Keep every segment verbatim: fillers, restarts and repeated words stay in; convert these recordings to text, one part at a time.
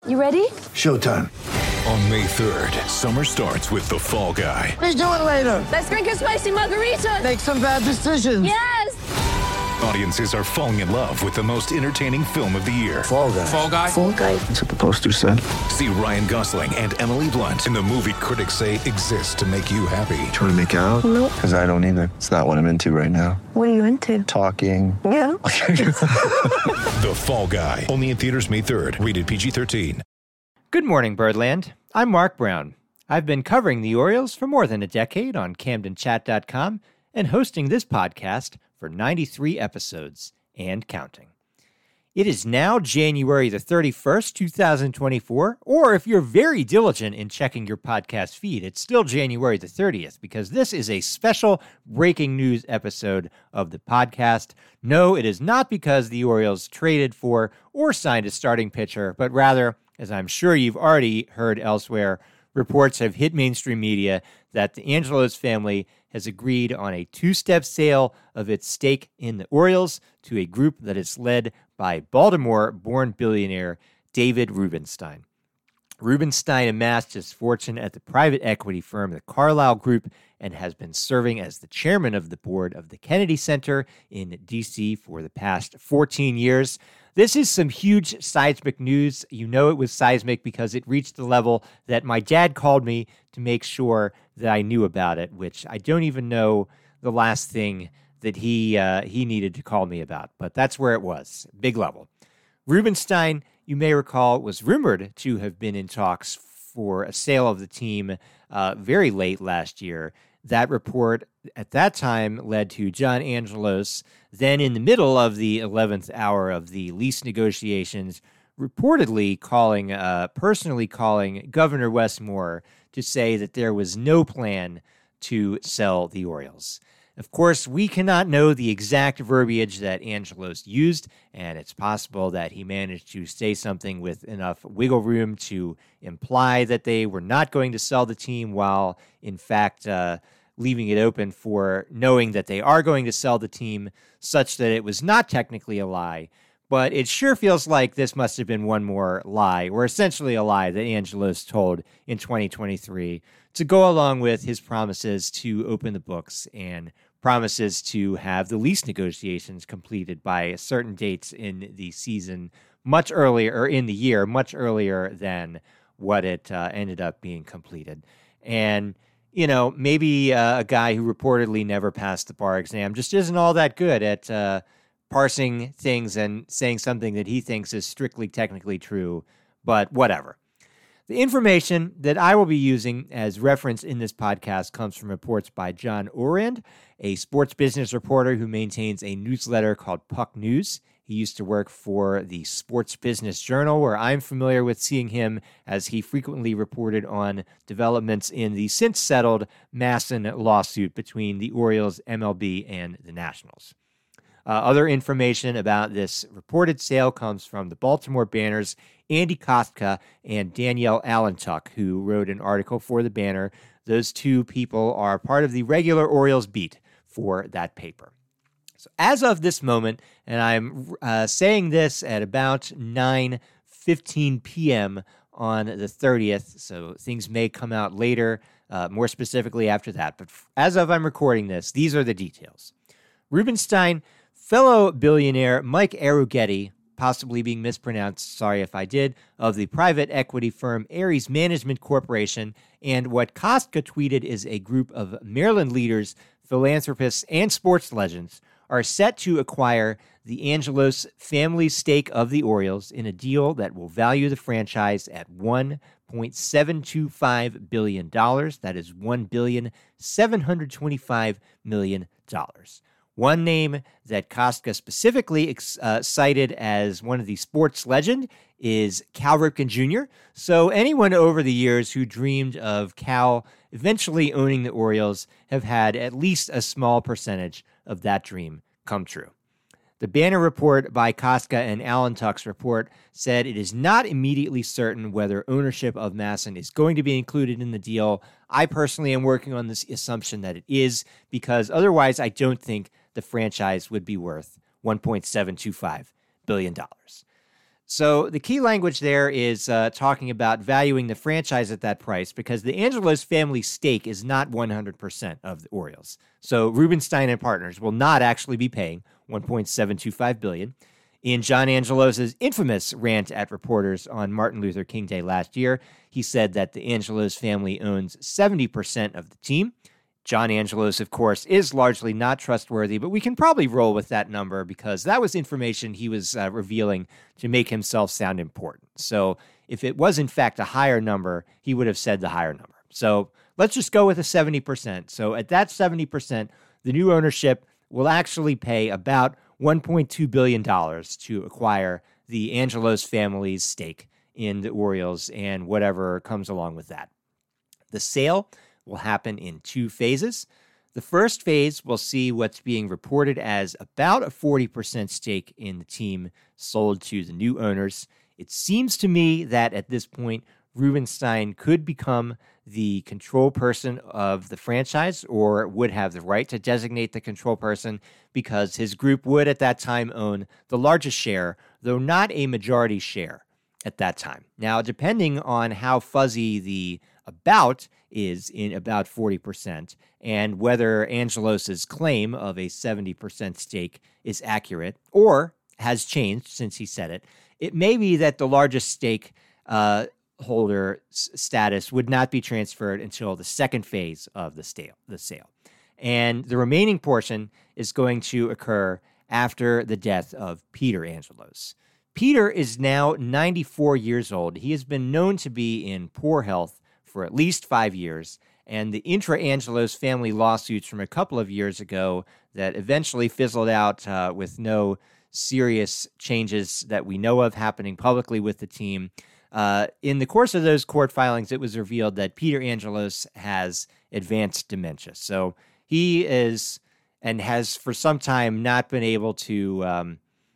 You ready? Showtime. On May third, summer starts with The Fall Guy. Let's do it later. Let's drink a spicy margarita. Make some bad decisions. Yes! Audiences are falling in love with the most entertaining film of the year. Fall Guy. Fall Guy? Fall guy. That's what the poster said. See Ryan Gosling and Emily Blunt in the movie critics say exists to make you happy. Trying to make it out? Nope. Because I don't either. It's not what I'm into right now. What are you into? Talking. Yeah. The Fall Guy. Only in theaters May third. Rated P G thirteen. Good morning, Birdland. I'm Mark Brown. I've been covering the Orioles for more than a decade on Camden Chat dot com and hosting this podcast for ninety-three episodes and counting. It is now January the thirty-first, twenty twenty-four, or if you're very diligent in checking your podcast feed, it's still January the thirtieth, because this is a special breaking news episode of the podcast. No, it is not because the Orioles traded for or signed a starting pitcher, but rather, as I'm sure you've already heard elsewhere, reports have hit mainstream media that the Angelos family has agreed on a two-step sale of its stake in the Orioles to a group that is led by Baltimore-born billionaire David Rubenstein. Rubenstein amassed his fortune at the private equity firm the Carlyle Group and has been serving as the chairman of the board of the Kennedy Center in D C for the past fourteen years. This is some huge seismic news. You know it was seismic because it reached the level that my dad called me to make sure that I knew about it, which I don't even know the last thing that he uh, he needed to call me about. But that's where it was. Big level. Rubenstein, you may recall, was rumored to have been in talks for a sale of the team uh, very late last year. That report at that time led to John Angelos, then in the middle of the eleventh hour of the lease negotiations, reportedly calling, uh, personally calling Governor Wes Moore to say that there was no plan to sell the Orioles. Of course, we cannot know the exact verbiage that Angelos used, and it's possible that he managed to say something with enough wiggle room to imply that they were not going to sell the team, while, in fact, uh, leaving it open for knowing that they are going to sell the team, such that it was not technically a lie. But it sure feels like this must have been one more lie, or essentially a lie that Angelos told in twenty twenty-three, to go along with his promises to open the books and promises to have the lease negotiations completed by certain dates in the season, much earlier, or in the year, much earlier than what it uh, ended up being completed. And, you know, maybe uh, a guy who reportedly never passed the bar exam just isn't all that good at uh, parsing things and saying something that he thinks is strictly technically true, but whatever. The information that I will be using as reference in this podcast comes from reports by John Orand, a sports business reporter who maintains a newsletter called Puck News. He used to work for the Sports Business Journal, where I'm familiar with seeing him as he frequently reported on developments in the since-settled MASN lawsuit between the Orioles, M L B, and the Nationals. Uh, other information about this reported sale comes from the Baltimore Banner's Andy Kostka and Danielle Allentuck, who wrote an article for the Banner. Those two people are part of the regular Orioles beat for that paper. So as of this moment, and I'm uh, saying this at about nine fifteen p.m. on the thirtieth, so things may come out later, uh, more specifically after that. But as of I'm recording this, these are the details. Rubenstein, fellow billionaire Mike Arougetti, possibly being mispronounced, sorry if I did, of the private equity firm Ares Management Corporation, and what Kostka tweeted is a group of Maryland leaders, philanthropists, and sports legends are set to acquire the Angelos family's stake of the Orioles in a deal that will value the franchise at one point seven two five billion dollars. That is one billion seven hundred twenty-five million dollars. One name that Kostka specifically uh, cited as one of the sports legend is Cal Ripken Junior So anyone over the years who dreamed of Cal eventually owning the Orioles have had at least a small percentage of that dream come true. The Banner report by Kostka and Allentuck's report said it is not immediately certain whether ownership of MASN is going to be included in the deal. I personally am working on this assumption that it is, because otherwise I don't think the franchise would be worth one point seven two five billion dollars. So the key language there is uh, talking about valuing the franchise at that price because the Angelos family stake is not one hundred percent of the Orioles. So Rubenstein and Partners will not actually be paying one point seven two five billion dollars. In John Angelos' infamous rant at reporters on Martin Luther King Day last year, he said that the Angelos family owns seventy percent of the team. John Angelos, of course, is largely not trustworthy, but we can probably roll with that number because that was information he was uh, revealing to make himself sound important. So if it was, in fact, a higher number, he would have said the higher number. So let's just go with a seventy percent. So at that seventy percent, the new ownership will actually pay about one point two billion dollars to acquire the Angelos family's stake in the Orioles and whatever comes along with that. The sale will happen in two phases. The first phase will see what's being reported as about a forty percent stake in the team sold to the new owners. It seems to me that at this point, Rubenstein could become the control person of the franchise or would have the right to designate the control person because his group would at that time own the largest share, though not a majority share at that time. Now, depending on how fuzzy the about is in about forty percent and whether Angelos' claim of a seventy percent stake is accurate or has changed since he said it, it may be that the largest stake uh, holder s- status would not be transferred until the second phase of the sale, the sale. And the remaining portion is going to occur after the death of Peter Angelos. Peter is now ninety-four years old. He has been known to be in poor health for at least five years, and the intra-Angelos family lawsuits from a couple of years ago that eventually fizzled out uh, with no serious changes that we know of happening publicly with the team. Uh, in the course of those court filings, it was revealed that Peter Angelos has advanced dementia. So he is and has for some time not been able to um,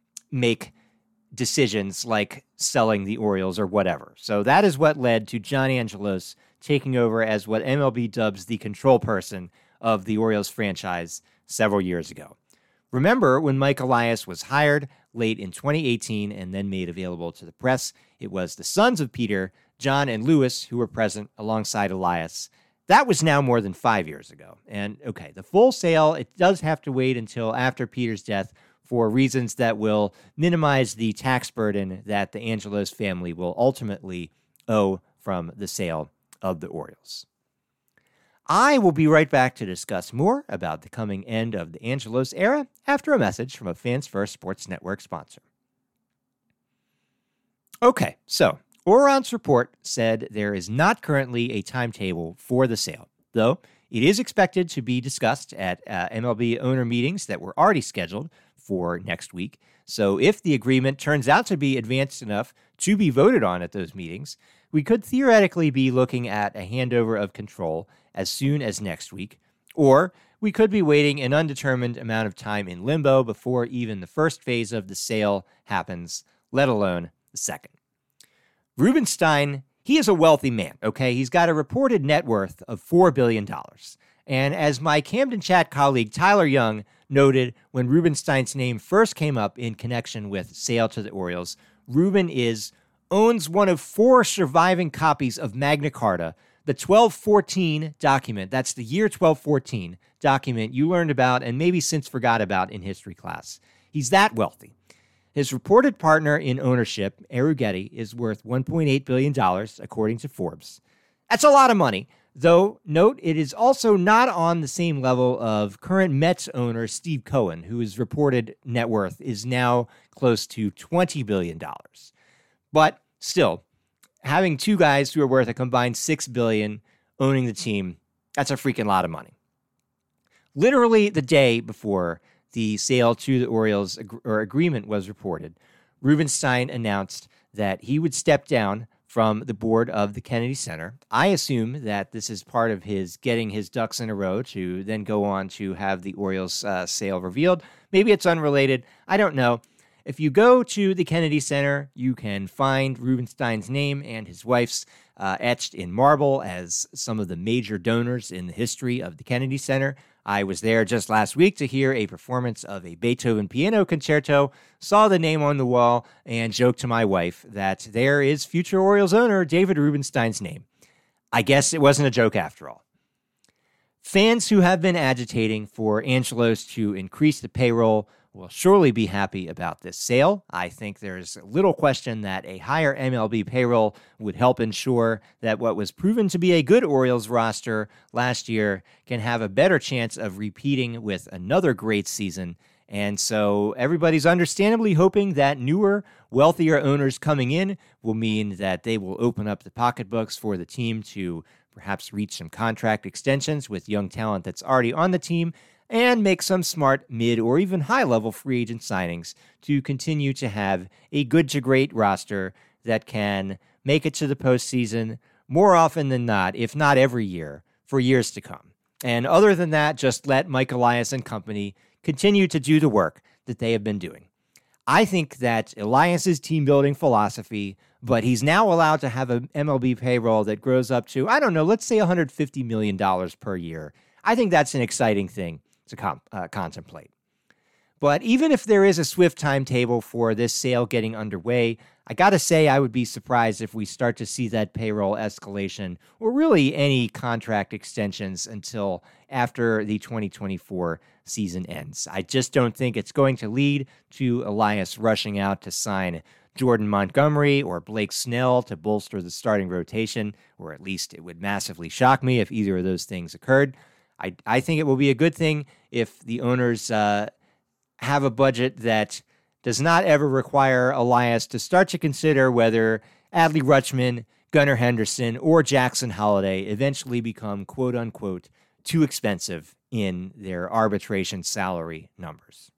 make decisions like selling the Orioles or whatever. So that is what led to John Angelos taking over as what M L B dubs the control person of the Orioles franchise several years ago. Remember when Mike Elias was hired late in twenty eighteen and then made available to the press? It was the sons of Peter, John and Louis, who were present alongside Elias. That was now more than five years ago. And okay, the full sale, it does have to wait until after Peter's death for reasons that will minimize the tax burden that the Angelos family will ultimately owe from the sale of the Orioles. I will be right back to discuss more about the coming end of the Angelos era after a message from a Fans First Sports Network sponsor. Okay, so Orion's report said there is not currently a timetable for the sale, though it is expected to be discussed at uh, M L B owner meetings that were already scheduled for next week. So if the agreement turns out to be advanced enough to be voted on at those meetings, we could theoretically be looking at a handover of control as soon as next week, or we could be waiting an undetermined amount of time in limbo before even the first phase of the sale happens, let alone the second. Rubenstein, he is a wealthy man, okay? He's got a reported net worth of four billion dollars. And as my Camden Chat colleague Tyler Young noted when Rubenstein's name first came up in connection with sale to the Orioles, Ruben is owns one of four surviving copies of Magna Carta, the twelve fourteen document. That's the year twelve fourteen document you learned about and maybe since forgot about in history class. He's that wealthy. His reported partner in ownership, Arrighetti, is worth one point eight billion dollars, according to Forbes. That's a lot of money, though note it is also not on the same level of current Mets owner Steve Cohen, whose reported net worth is now close to twenty billion dollars. But still, having two guys who are worth a combined six billion dollars owning the team, that's a freaking lot of money. Literally the day before the sale to the Orioles ag- or agreement was reported, Rubenstein announced that he would step down from the board of the Kennedy Center. I assume that this is part of his getting his ducks in a row to then go on to have the Orioles uh, sale revealed. Maybe it's unrelated. I don't know. If you go to the Kennedy Center, you can find Rubenstein's name and his wife's uh, etched in marble as some of the major donors in the history of the Kennedy Center. I was there just last week to hear a performance of a Beethoven piano concerto, saw the name on the wall, and joked to my wife that there is future Orioles owner David Rubenstein's name. I guess it wasn't a joke after all. Fans who have been agitating for Angelos to increase the payroll will surely be happy about this sale. I think there's little question that a higher M L B payroll would help ensure that what was proven to be a good Orioles roster last year can have a better chance of repeating with another great season. And so everybody's understandably hoping that newer, wealthier owners coming in will mean that they will open up the pocketbooks for the team to perhaps reach some contract extensions with young talent that's already on the team, and make some smart mid or even high-level free agent signings to continue to have a good to great roster that can make it to the postseason more often than not, if not every year, for years to come. And other than that, just let Mike Elias and company continue to do the work that they have been doing. I think that Elias's team-building philosophy, but he's now allowed to have an M L B payroll that grows up to, I don't know, let's say one hundred fifty million dollars per year. I think that's an exciting thing to com- uh, contemplate. But even if there is a swift timetable for this sale getting underway, I gotta say I would be surprised if we start to see that payroll escalation or really any contract extensions until after the twenty twenty-four season ends. I just don't think it's going to lead to Elias rushing out to sign Jordan Montgomery or Blake Snell to bolster the starting rotation, or at least it would massively shock me if either of those things occurred. I, I think it will be a good thing if the owners uh, have a budget that does not ever require Elias to start to consider whether Adley Rutschman, Gunnar Henderson, or Jackson Holliday eventually become quote-unquote too expensive in their arbitration salary numbers.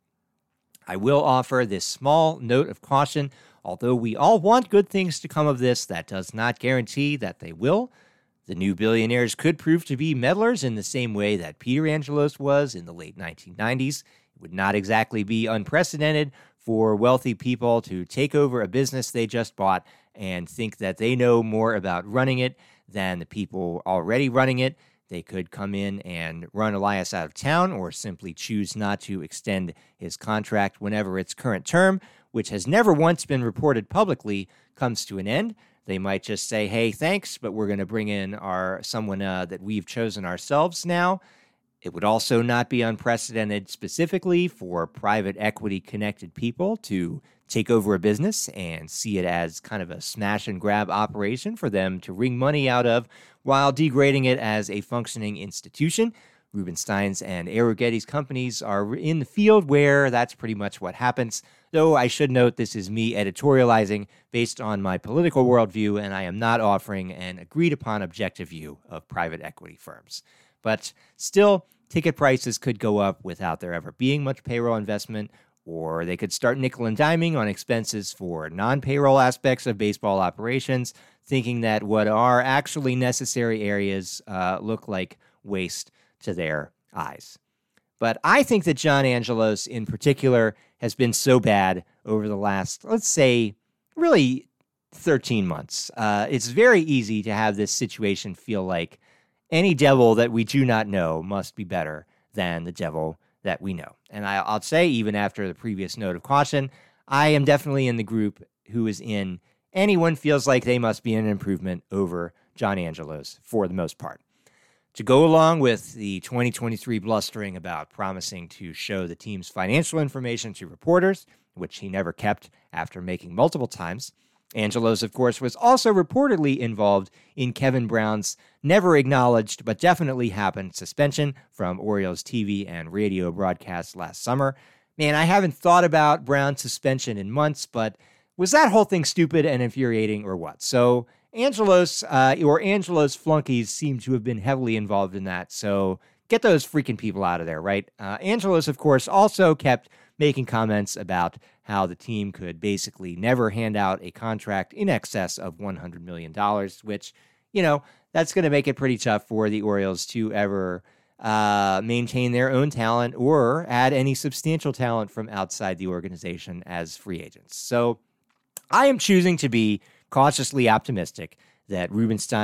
I will offer this small note of caution. Although we all want good things to come of this, that does not guarantee that they will. The new billionaires could prove to be meddlers in the same way that Peter Angelos was in the late nineteen nineties. It would not exactly be unprecedented for wealthy people to take over a business they just bought and think that they know more about running it than the people already running it. They could come in and run Elias out of town or simply choose not to extend his contract whenever its current term, which has never once been reported publicly, comes to an end. They might just say, hey, thanks, but we're going to bring in our someone uh, that we've chosen ourselves now. It would also not be unprecedented specifically for private equity-connected people to take over a business and see it as kind of a smash-and-grab operation for them to wring money out of while degrading it as a functioning institution. Rubenstein's and Arrighetti's companies are in the field where that's pretty much what happens. Though I should note this is me editorializing based on my political worldview, and I am not offering an agreed-upon objective view of private equity firms. But still, ticket prices could go up without there ever being much payroll investment, or they could start nickel and diming on expenses for non-payroll aspects of baseball operations, thinking that what are actually necessary areas uh, look like waste to their eyes. But I think that John Angelos in particular has been so bad over the last, let's say, really thirteen months. Uh, it's very easy to have this situation feel like any devil that we do not know must be better than the devil that we know. And I, I'll say, even after the previous note of caution, I am definitely in the group who is in anyone feels like they must be an improvement over John Angelos for the most part. To go along with the twenty twenty-three blustering about promising to show the team's financial information to reporters, which he never kept after making multiple times, Angelos, of course, was also reportedly involved in Kevin Brown's never-acknowledged but definitely happened suspension from Orioles T V and radio broadcasts last summer. Man, I haven't thought about Brown's suspension in months, but was that whole thing stupid and infuriating or what? So Angelos, uh, or Angelos flunkies seem to have been heavily involved in that, so get those freaking people out of there, right? Uh, Angelos, of course, also kept making comments about how the team could basically never hand out a contract in excess of one hundred million dollars, which, you know, that's going to make it pretty tough for the Orioles to ever uh, maintain their own talent or add any substantial talent from outside the organization as free agents. So I am choosing to be cautiously optimistic that Rubenstein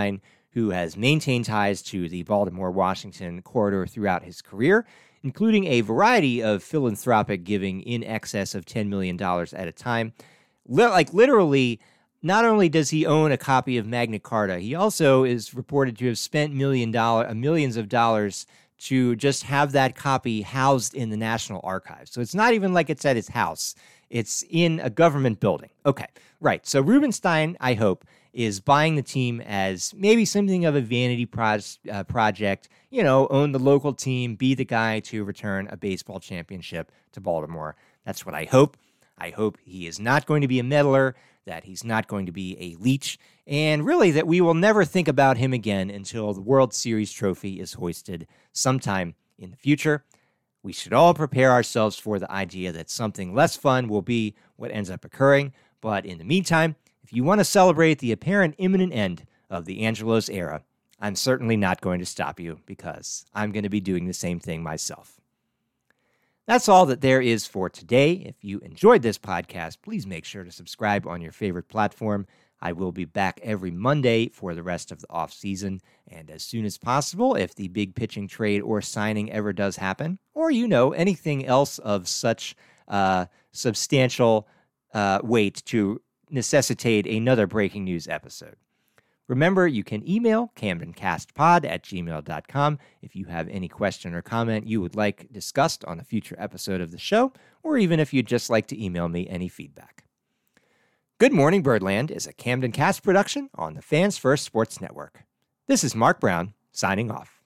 who has maintained ties to the Baltimore-Washington corridor throughout his career, including a variety of philanthropic giving in excess of ten million dollars at a time. Like, literally, not only does he own a copy of Magna Carta, he also is reported to have spent million dollar, millions of dollars to just have that copy housed in the National Archives. So it's not even like it's at his house. It's in a government building. Okay, right. So Rubenstein, I hope, is buying the team as maybe something of a vanity pro- uh, project, you know, own the local team, be the guy to return a baseball championship to Baltimore. That's what I hope. I hope he is not going to be a meddler, that he's not going to be a leech, and really that we will never think about him again until the World Series trophy is hoisted sometime in the future. We should all prepare ourselves for the idea that something less fun will be what ends up occurring, but in the meantime, if you want to celebrate the apparent imminent end of the Angelos era, I'm certainly not going to stop you because I'm going to be doing the same thing myself. That's all that there is for today. If you enjoyed this podcast, please make sure to subscribe on your favorite platform. I will be back every Monday for the rest of the offseason, and as soon as possible, if the big pitching trade or signing ever does happen, or, you know, anything else of such uh, substantial uh, weight to necessitate another breaking news episode. Remember, you can email camden cast pod at gmail dot com if you have any question or comment you would like discussed on a future episode of the show, or even if you'd just like to email me any feedback. Good Morning Birdland is a Camden Cast production on the Fans First Sports Network. This is Mark Brown, signing off.